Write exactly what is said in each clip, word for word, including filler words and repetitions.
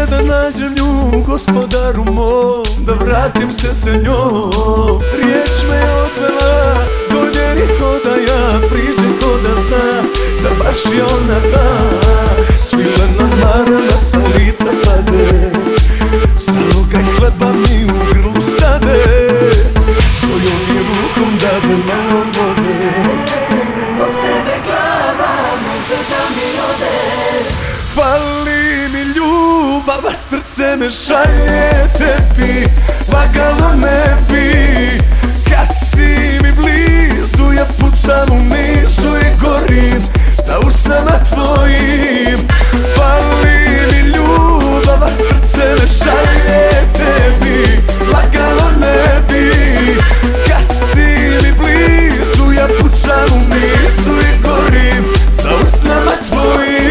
me da nađem nju, gospodaru mom, da vratim se sa njom. Riječ me je odvela do njenih odaja, priđem ko da zna da baš je ona ta. Svilena marama sa lica pade, zalogaj hleba mi u grlu stade, svojom mi rukom dade malo vode. Zbog tebe glava može da mi ode. Fali mi ljubav, a srce me šalje tebi, lagano ne bi. Kad si mi blizu, ja pucam u nizu i gorim za usnama tvojim. Fali mi ljubav, a srce me šalje tebi, lagano ne bi. Kad si mi blizu, ja pucam u nizu i gorim za usnama tvojim.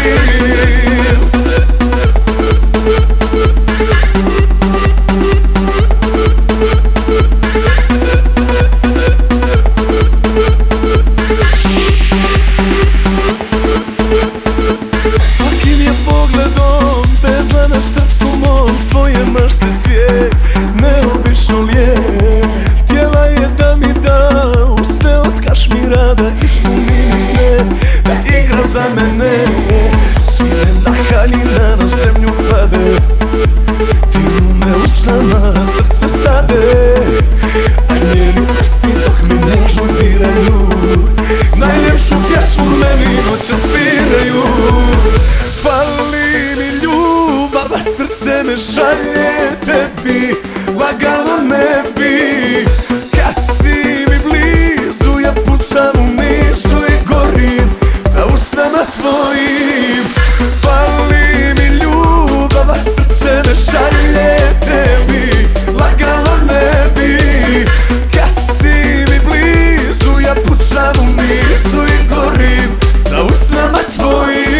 Svakim je pogledom beza na srcu mom, svoje mršte cvijet neobično lijep. Htjela je da mi da usne od kašmira, da ispuni mi sne, da igra za mene. Svilena haljina na zemlju pade, dirnu me usnama, srce stade, a njeni prsti dok me nežno diraju najljepšu pjesmu meni noće sviraju. Fali mi ljubav, a srce me šalje tebi, lagano ne bi. Kad si mi blizu, ja pucam u nizu i gorim za usnama tvojim. Fali mi ljubav, a srce me šalje tebi, lagano ne bi. Kad si mi blizu, ja pucam u nizu i gorim za usnama tvojim.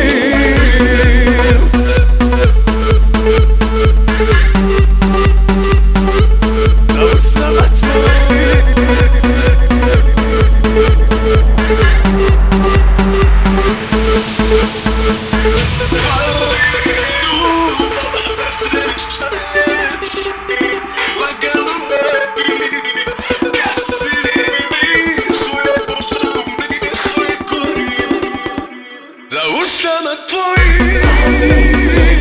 Za usnama tvojim. За ушами твои.